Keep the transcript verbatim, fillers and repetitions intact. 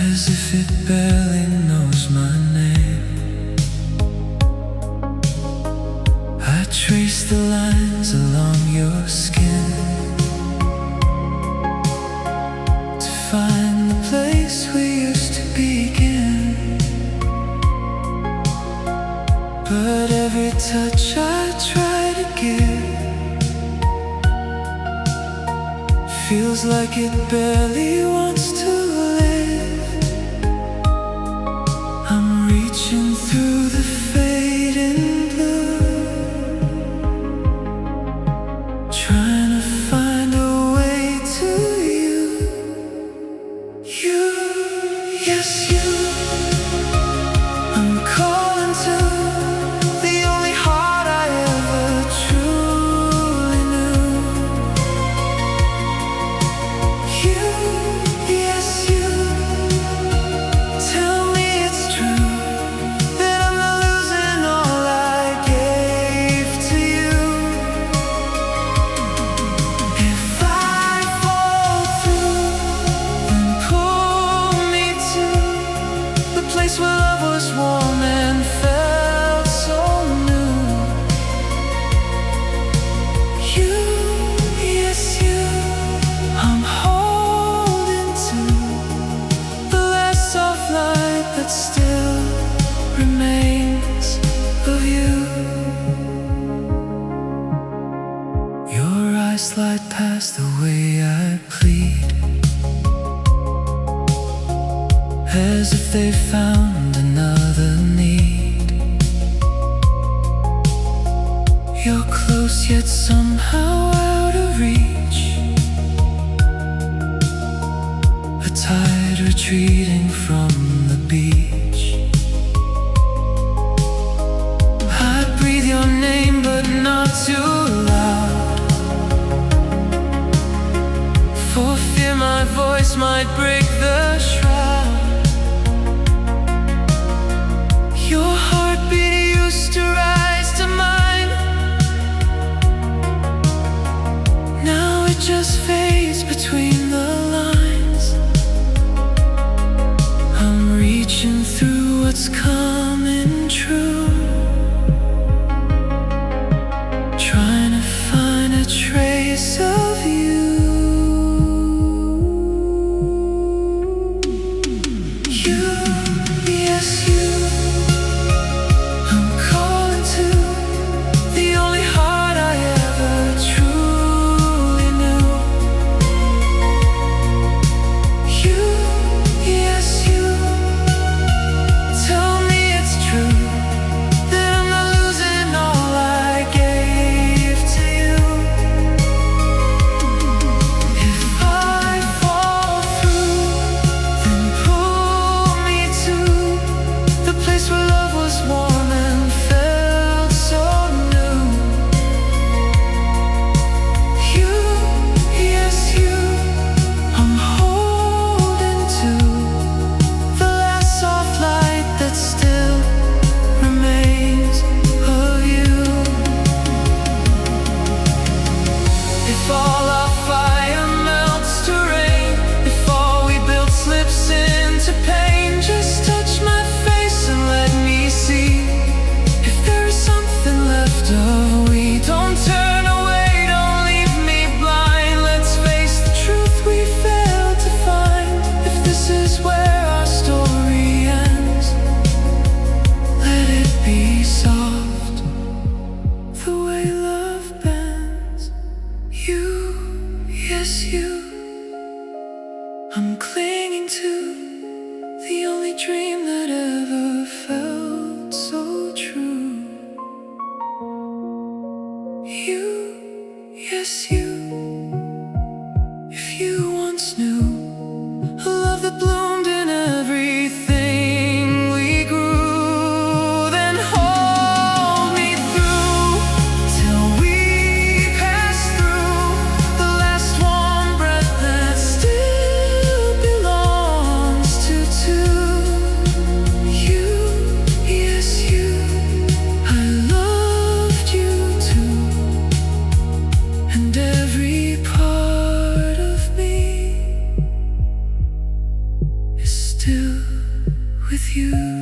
as if it barely knows my name. I trace the lines along your skin to find the place we used to begin. But every touch I try to give feels like it barely wants to live. I'm reaching through the fading blue, trying to find a way to you. You, yes you, I'm calling to the only heart I ever truly knew. You, yes you, tell me it's true that I'm not losing all I gave to you. If I fall through, then pull me to the place where love was warm and felt so new. You, yes you, I'm holding to the last soft light that still remains of you. Your eyes slide past the way I plead, as if they found another need. You're close yet somehow out of reach, a tide retreating from the beach. I breathe your name but not too loud, for fear my voice might break the shroud. Your heartbeat used to rise to mine, now it just fades between the lines. I'm reaching through what's coming true, trying to find a trace of you. You, yes you, I'm calling to the only heart I ever truly knew. You, yes you, tell me it's true that I'm not losing all I gave to you. If I fall through, then pull me to the place where love was warm and felt so new. You, yes you, I'm holding to the last soft light that still remains of you. If all our fire melts to rain, if all we built slips into pain, just touch my face and let me see if there is something left of we. Don't turn away, don't leave me blind. Let's face the truth we failed to find. If this is where our story ends, let it be soft, the way love bends. You, yes you, I'm clinging to the only dream that ever felt so true. You, yes you, if you once knew a love that bloomed in everything we grew, then hold me through till we pass through the last warm breath that still belongs to two. You, yes you, I loved you too, and every part of me with you.